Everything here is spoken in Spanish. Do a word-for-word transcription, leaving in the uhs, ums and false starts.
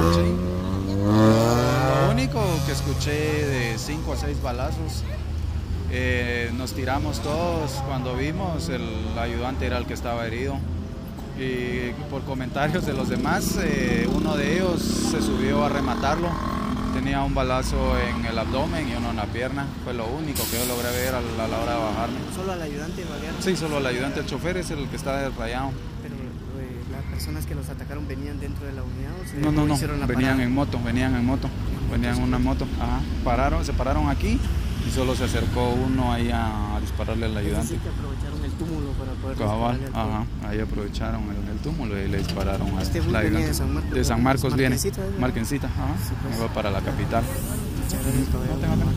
Sí. Lo único que escuché de cinco a seis balazos. Eh, nos tiramos todos. Cuando vimos, el ayudante era el que estaba herido. Y por comentarios de los demás, eh, uno de ellos se subió a rematarlo. Tenía un balazo en el abdomen y uno en la pierna. Fue lo único que yo logré ver a la, a la hora de bajarme. ¿Solo al ayudante balearon? Sí, solo al ayudante. El chofer es el que está desrayado. Pero eh, las personas que los atacaron venían dentro de la unidad, ¿o se No, no, no. hicieron la Venían parada? en moto, venían en moto. Venían en una moto. Ajá. Pararon, se pararon aquí. Y solo se acercó uno ahí a, a dispararle al ayudante. Es decir, que aprovecharon el túmulo para poder Cabal, dispararle al ajá, ahí aprovecharon el, el túmulo y le dispararon a Este bus la venía ayudante. de San Marcos. De San Marcos viene. Marquencita, ¿verdad? Marquencita, ajá. Sí, pues. Iba para la capital. Muchas gracias, caballero. No tengo nada.